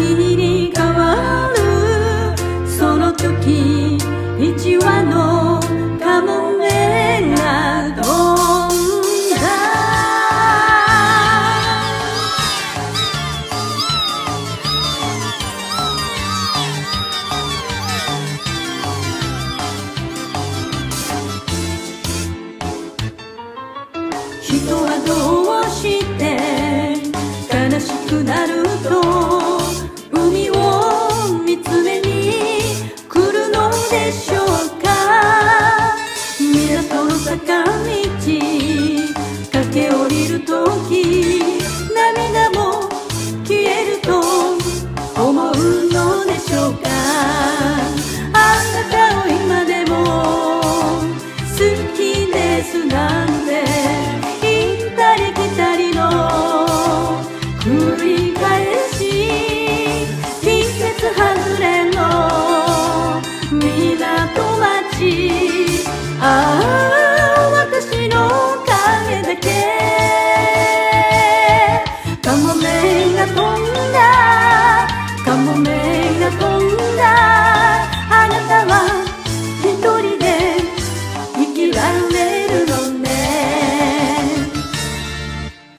に変わるその時、一羽のカモメが飛んだ。人はどうして悲しくなると海を見つめに来るのでしょうか。港の坂道駆け下りるとき